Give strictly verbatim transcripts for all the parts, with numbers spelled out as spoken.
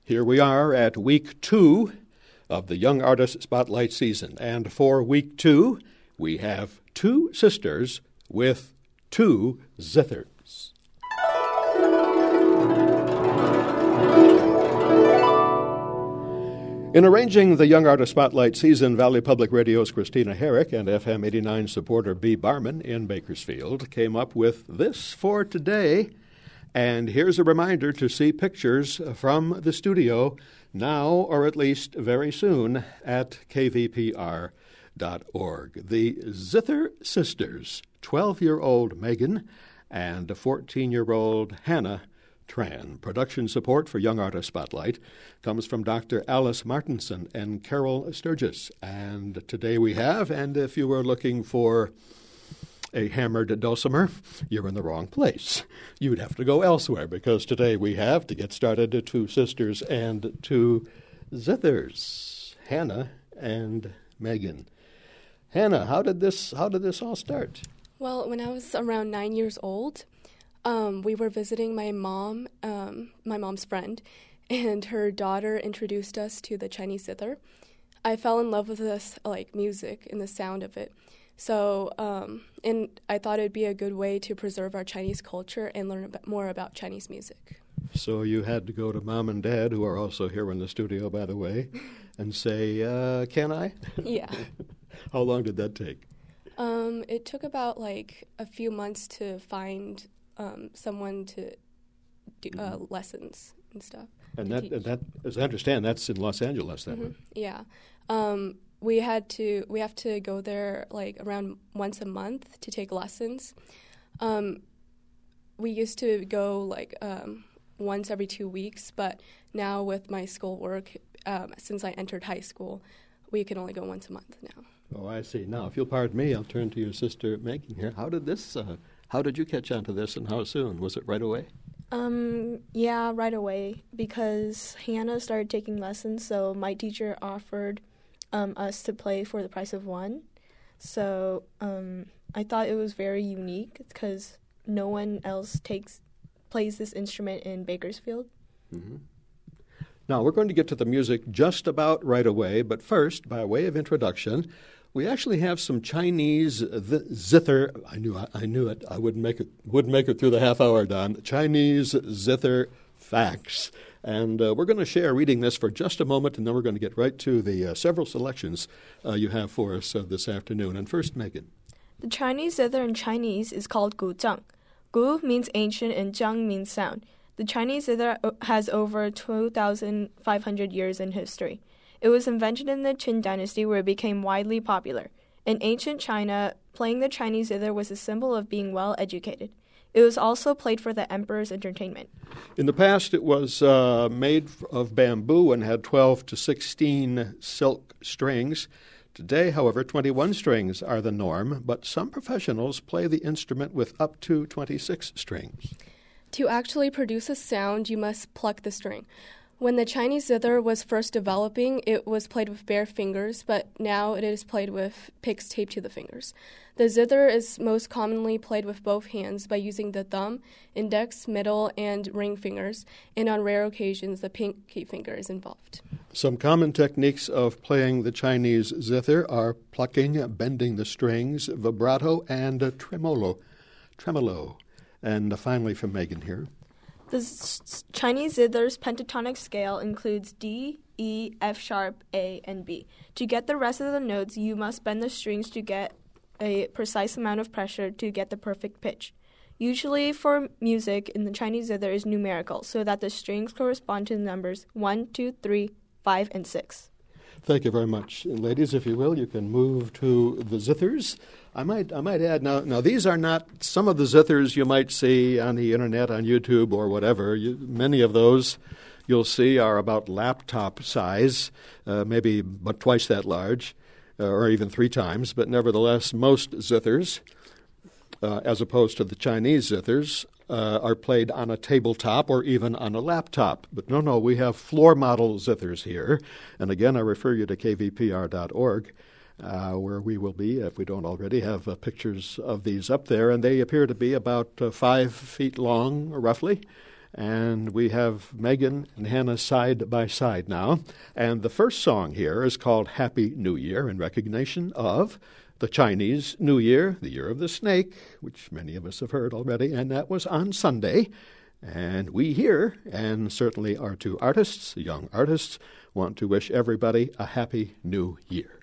Here we are at week two of the Young Artist Spotlight season. And for week two, we have two sisters with two zithers. In arranging the Young Artist Spotlight season, Valley Public Radio's Christina Herrick and F M eighty-nine supporter B. Barman in Bakersfield came up with this for today. And here's a reminder to see pictures from the studio now, or at least very soon, at k v p r dot org. The Zither sisters, twelve-year-old Megan and fourteen-year-old Hannah Tran. Production support for Young Artist Spotlight comes from Doctor Alice Martinson and Carol Sturgis. And today we have, and if you were looking for a hammered dulcimer, you're in the wrong place. You'd have to go elsewhere, because today we have, to get started, two sisters and two zithers, Hannah and Megan. Hannah, how did this how did this all start? Well, when I was around nine years old, um, we were visiting my mom, um, my mom's friend, and her daughter introduced us to the Chinese zither. I fell in love with this like music and the sound of it. So, um, and I thought it would be a good way to preserve our Chinese culture and learn about, more about Chinese music. So you had to go to Mom and Dad, who are also here in the studio, by the way, and say, uh, can I? Yeah. How long did that take? Um, it took about like a few months to find um, someone to do uh, lessons and stuff. And that, and that, as I understand, that's in Los Angeles, that mm-hmm. one. Yeah. Um, We had to we have to go there like around once a month to take lessons. Um, we used to go like um, once every two weeks, but now with my schoolwork, um, since I entered high school, we can only go once a month now. Oh, I see. Now, if you'll pardon me, I'll turn to your sister Megan here. How did this? Uh, how did you catch on to this, and how soon? Was it right away? Um, yeah, right away, because Hannah started taking lessons, so my teacher offered Um, us to play for the price of one. So um, I thought it was very unique because no one else takes plays this instrument in Bakersfield. Mm-hmm. Now, we're going to get to the music just about right away, but first, by way of introduction, we actually have some Chinese th- zither. I knew I, I knew it. I wouldn't make it wouldn't make it through the half hour, Don. Chinese zither facts. And uh, we're going to share reading this for just a moment, and then we're going to get right to the uh, several selections uh, you have for us uh, this afternoon. And first, Megan. The Chinese zither in Chinese is called guzheng. Gu means ancient and zheng means sound. The Chinese zither has over two thousand five hundred years in history. It was invented in the Qin dynasty, where it became widely popular. In ancient China, playing the Chinese zither was a symbol of being well educated. It was also played for the emperor's entertainment. In the past, it was uh, made of bamboo and had twelve to sixteen silk strings. Today, however, twenty-one strings are the norm, but some professionals play the instrument with up to twenty-six strings. To actually produce a sound, you must pluck the string. When the Chinese zither was first developing, it was played with bare fingers, but now it is played with picks taped to the fingers. The zither is most commonly played with both hands by using the thumb, index, middle, and ring fingers, and on rare occasions, the pinky finger is involved. Some common techniques of playing the Chinese zither are plucking, bending the strings, vibrato, and tremolo. Tremolo. And finally from Megan here. The s- Chinese zither's pentatonic scale includes D, E, F sharp, A, and B. To get the rest of the notes, you must bend the strings to get a precise amount of pressure to get the perfect pitch. Usually for music in the Chinese zither is numerical, so that the strings correspond to the numbers one, two, three, five, and six. Thank you very much. And ladies, if you will, you can move to the zithers. I might I might add, now, now these are not some of the zithers you might see on the Internet, on YouTube, or whatever. You, many of those you'll see are about laptop size, uh, maybe but twice that large, uh, or even three times. But nevertheless, most zithers, uh, as opposed to the Chinese zithers, uh, are played on a tabletop or even on a laptop. But no, no, we have floor model zithers here. And again, I refer you to k v p r dot org. Uh, where we will be, if we don't already have uh, pictures of these up there. And they appear to be about uh, five feet long, roughly, And we have Megan and Hannah side by side now. And the first song here is called Happy New Year in recognition of the Chinese New Year, the Year of the Snake, which many of us have heard already, and that was on Sunday. And we here, and certainly our two artists, the young artists, want to wish everybody a Happy New Year.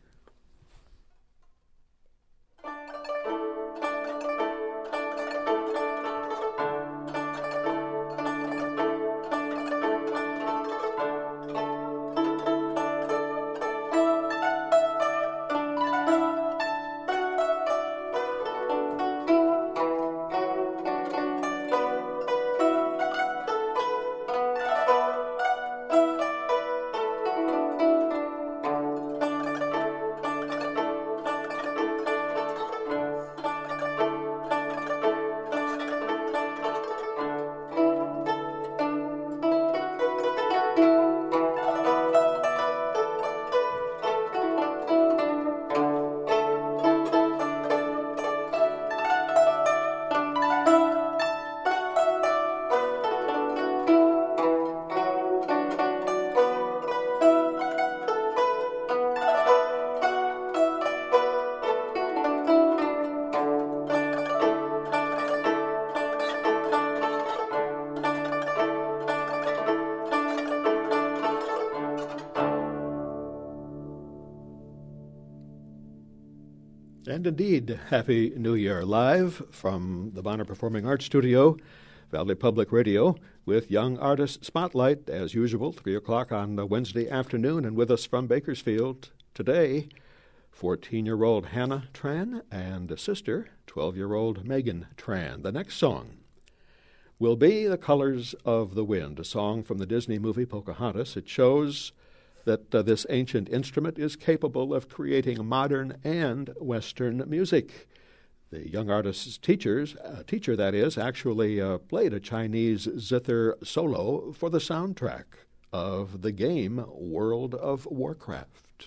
And indeed, Happy New Year, live from the Bonner Performing Arts Studio, Valley Public Radio, with Young Artist Spotlight, as usual, three o'clock on a Wednesday afternoon. And with us from Bakersfield today, fourteen-year-old Hannah Tran and sister, twelve-year-old Megan Tran. The next song will be The Colors of the Wind, a song from the Disney movie Pocahontas. It shows that uh, this ancient instrument is capable of creating modern and Western music. The young artist's teachers, uh, teacher, that is, actually uh, played a Chinese zither solo for the soundtrack of the game World of Warcraft.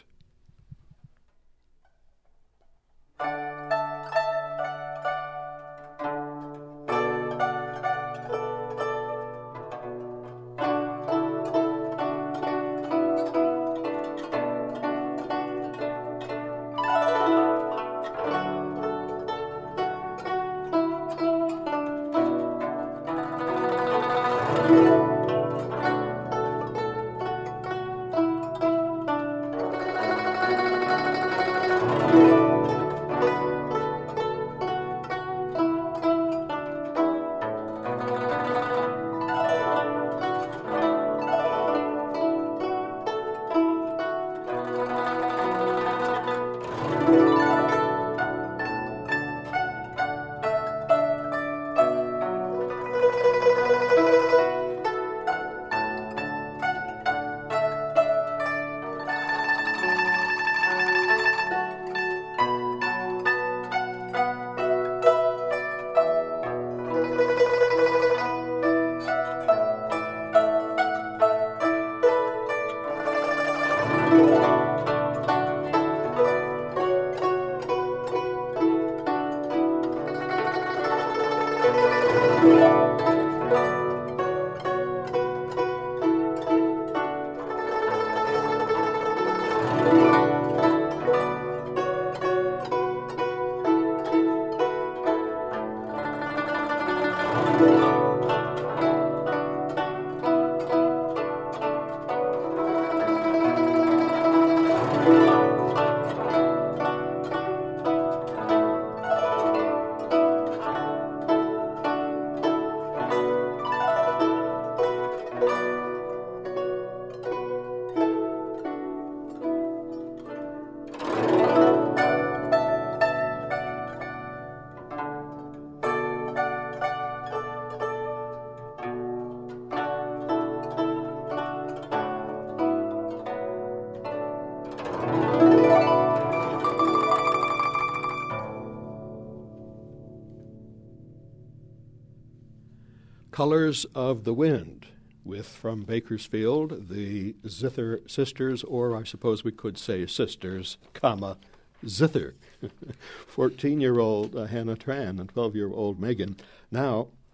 Colors of the Wind, with from Bakersfield, the Zither Sisters, or I suppose we could say sisters, comma, Zither. fourteen-year-old uh, Hannah Tran and twelve-year-old Megan. Now,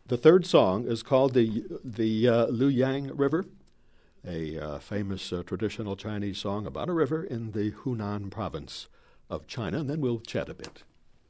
The third song is called the the uh, Luyang River, a uh, famous uh, traditional Chinese song about a river in the Hunan province of China, and then we'll chat a bit.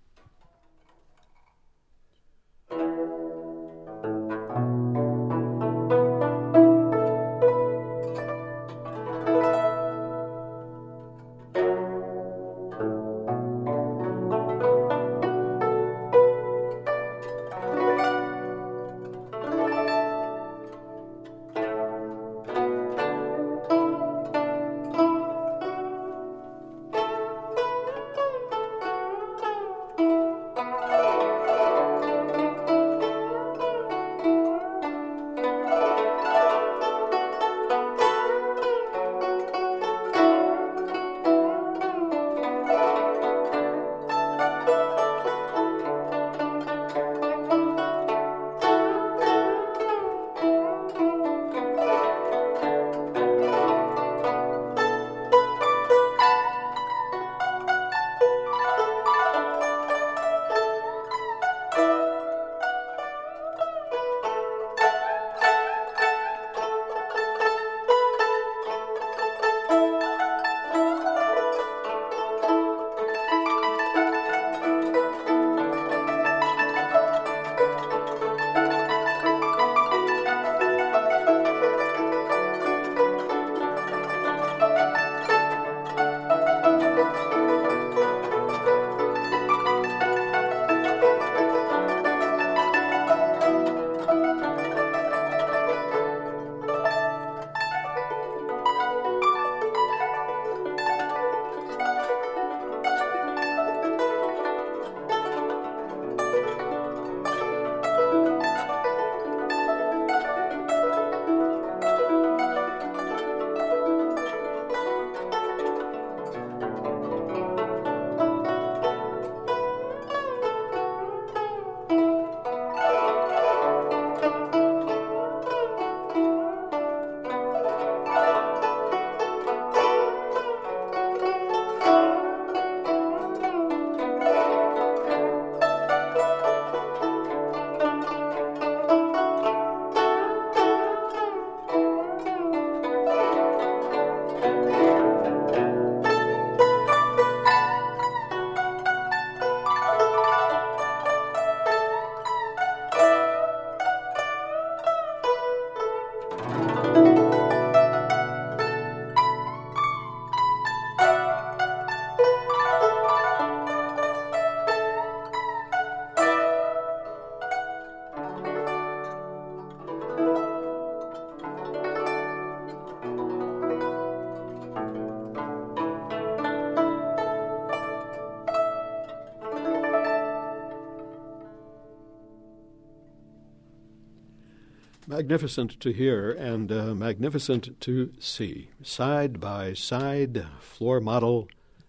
Magnificent to hear and uh, magnificent to see. Side by side, floor model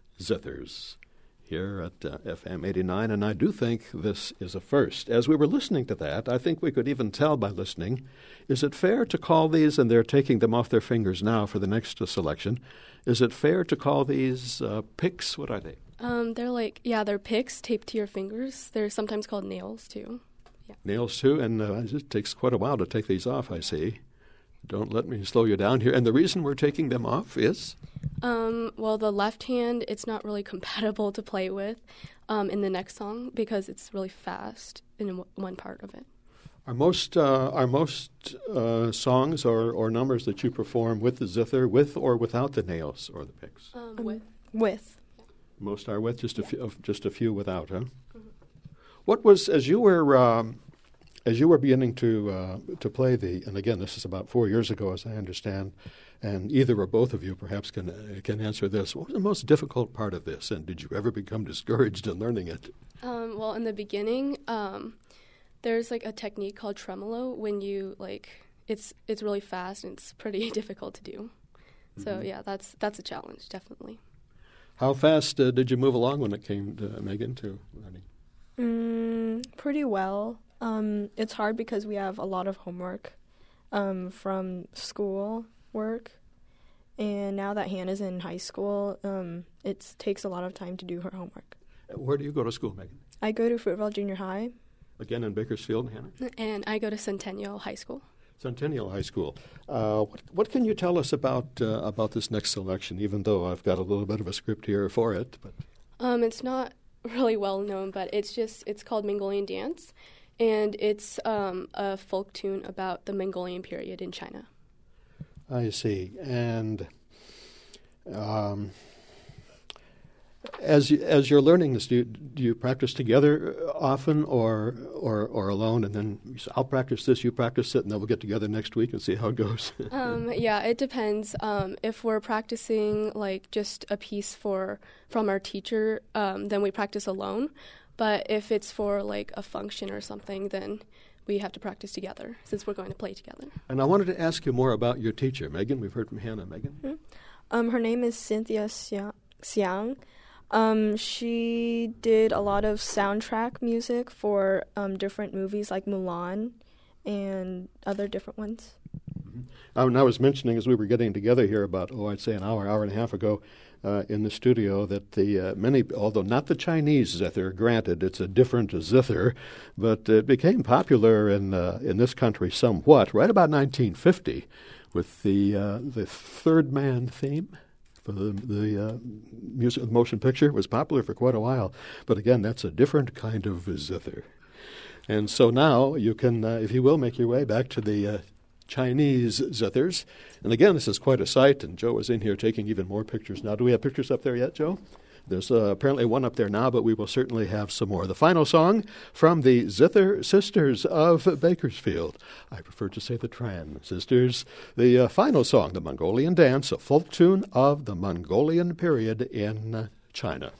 zithers here at uh, F M eighty-nine, and I do think this is a first. As we were listening to that, I think we could even tell by listening, is it fair to call these, and they're taking them off their fingers now for the next uh, selection, is it fair to call these uh, picks? What are they? Um, they're like, yeah, they're picks taped to your fingers. They're sometimes called nails, too. Yeah. Nails, too, and uh, it takes quite a while to take these off, I see. Don't let me slow you down here. And the reason we're taking them off is? Um, well, the left hand, it's not really compatible to play with um, in the next song because it's really fast in w- one part of it. Are most uh, are most uh, songs or, or numbers that you perform with the zither, with or without the nails or the picks? Um, with. With. Most are with, just a yeah. few, just a few without, huh? Mm-hmm. What was, as you were um, as you were beginning to uh, to play the, and again, this is about four years ago, as I understand, and either or both of you perhaps can uh, can answer this. What was the most difficult part of this, and did you ever become discouraged in learning it? Um, well, in the beginning, um, there's like a technique called tremolo when you like it's it's really fast and it's pretty difficult to do. Mm-hmm. So yeah, that's that's a challenge, definitely. How fast uh, did you move along when it came to Megan to learning? Mm, pretty well. Um, it's hard because we have a lot of homework um, from school work. And now that Hannah's in high school, um, it takes a lot of time to do her homework. Where do you go to school, Megan? I go to Fruitvale Junior High. again in Bakersfield, Hannah? And I go to Centennial High School. Centennial High School. Uh, what, what can you tell us about uh, about this next selection, even though I've got a little bit of a script here for it? But Um, it's not really well known, but it's just, it's called Mongolian Dance, and it's um, a folk tune about the Mongolian period in China. I see. And um, as you, as you're learning this, do you, do you practice together often, or or or alone? And then you say, I'll practice this, you practice it, and then we'll get together next week and see how it goes. um, yeah, it depends. Um, if we're practicing like just a piece for from our teacher, um, then we practice alone. But if it's for like a function or something, then we have to practice together since we're going to play together. And I wanted to ask you more about your teacher, Megan. We've heard from Hannah. Megan? Mm-hmm. Um, her name is Cynthia Xiang. Um, she did a lot of soundtrack music for um, different movies like Mulan and other different ones. Mm-hmm. Uh, and I was mentioning as we were getting together here about, oh, I'd say an hour, hour and a half ago uh, in the studio that the uh, many, although not the Chinese zither, granted, it's a different zither, but it became popular in uh, in this country somewhat right about nineteen fifty with the uh, the Third Man theme. For the, the uh, music motion picture. It was popular for quite a while. But again, that's a different kind of zither. And so now you can, uh, if you will, make your way back to the uh, Chinese zithers. And again, this is quite a sight, and Joe is in here taking even more pictures now. Do we have pictures up there yet, Joe? There's uh, apparently one up there now, but we will certainly have some more. The final song from the Zither Sisters of Bakersfield. I prefer to say the Tran Sisters. The uh, final song, the Mongolian Dance, a folk tune of the Mongolian period in uh, China.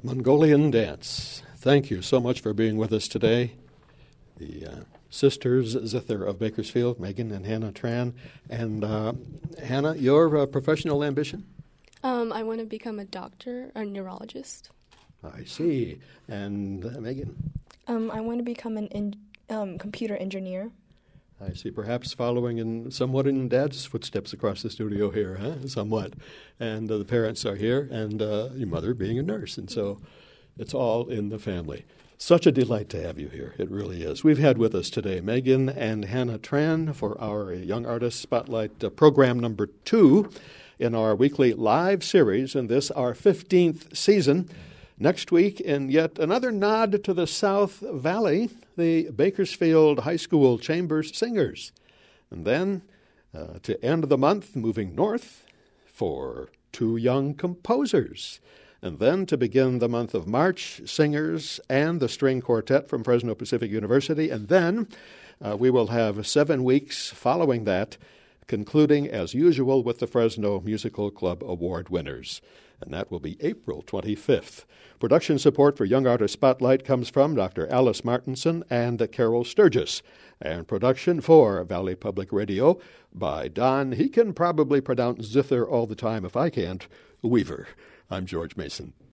Mongolian dance. Thank you so much for being with us today. The uh, sisters Zither of Bakersfield, Megan and Hannah Tran. And uh, Hannah, your uh, professional ambition? Um, I want to become a doctor or neurologist. I see. And uh, Megan? Um, I want to become an in, um, computer engineer. I see. Perhaps following in somewhat in Dad's footsteps across the studio here, huh? Somewhat. And uh, the parents are here, and uh, your mother being a nurse. And so it's all in the family. Such a delight to have you here. It really is. We've had with us today Megan and Hannah Tran for our Young Artist Spotlight uh, program number two in our weekly live series, in this, our fifteenth season. Next week, in yet another nod to the South Valley, the Bakersfield High School Chambers Singers. And then, uh, to end the month, moving north for two young composers. And then, to begin the month of March, singers and the string quartet from Fresno Pacific University. And then, uh, we will have seven weeks following that, concluding, as usual, with the Fresno Musical Club Award winners. And that will be April twenty-fifth. Production support for Young Artist Spotlight comes from Doctor Alice Martinson and Carol Sturgis. And production for Valley Public Radio by Don, he can probably pronounce Zither all the time if I can't, Weaver. I'm George Mason.